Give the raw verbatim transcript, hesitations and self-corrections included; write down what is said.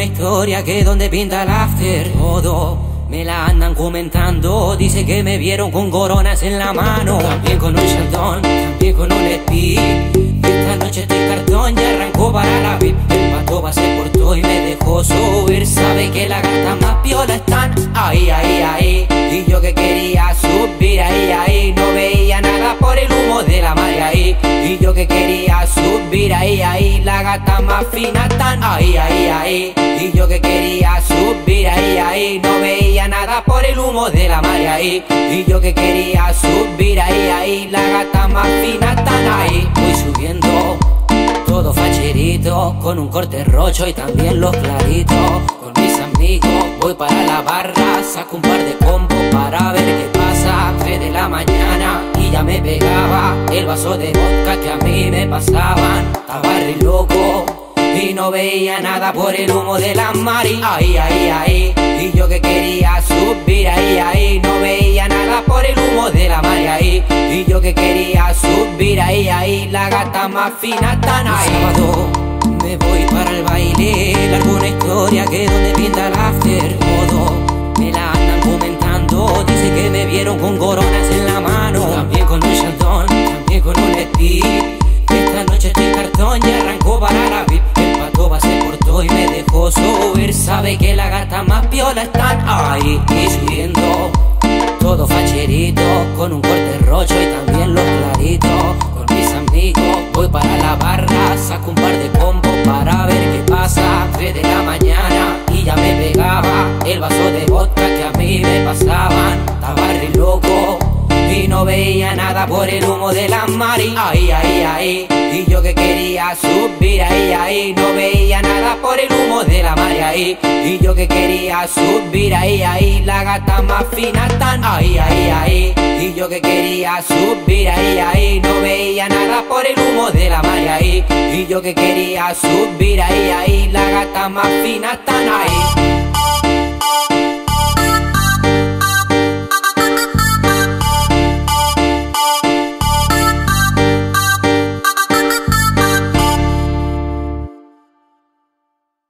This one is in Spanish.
historia que donde pinta el after todo me la andan comentando. Dice que me vieron con coronas en la mano, también con un chandón, también con un speed. Esta noche estoy cartón y arrancó para la V I P. El pato se portó y me dejó subir. Sabe que las gatas más piola están ahí, ahí, ahí. Y yo que quería subir ahí, ahí. No veía nada por el humo de la madre ahí. Y yo que quería subir ahí, ahí. Las gatas más finas están ahí, ahí, ahí. Y yo que quería subir ahí, ahí. No veía nada por el humo de la madre ahí. Y yo que quería subir ahí, ahí. Las gatas más finas están ahí. Voy subiendo todo facherito, con un corte rocho y también los claritos. Con mis amigos voy para la barra, saco un par de combos para ver qué pasa. Tres de la mañana y ya me pegaba el vaso de vodka que a mí me pasaban. Estaba re loco y no veía nada por el humo de la mari. Ahí, ahí, ahí. Y yo que quería subir ahí, ahí. No veía nada por el humo de la mari ahí. Y yo que quería subir ahí, ahí. La gata más fina están ahí. Sábado me voy para el baile, largo una historia que donde pinta el after todo me la andan comentando. Dice que me vieron con coronas en la mano, también con un chandón, también con un speed. Esta noche estoy cartón y arrancó para la V I P. El pato se portó y me dejó subir. Sabe que las gatas más piola están ahí. Y subiendo todo facherito, con un corte rocho y también los claritos. Con mis amigos voy para la barra, saco un par de combos para ver qué pasa. Tres de la mañana y ya me pegaba el vaso de vodka que a mí me pasaban. Estaba re loco y no veía nada por el humo de la mari. Ahí, ahí, ahí. Y yo que quería subir ahí, ahí. No veía nada por el humo de la mari ahí. Y yo que quería subir ahí, ahí. La gata más fina están ahí, ahí, ahí. Y yo que quería subir ahí, ahí. No veía nada por el humo de la mari ahí. Y yo que quería subir ahí, ahí. La gata más fina están ahí.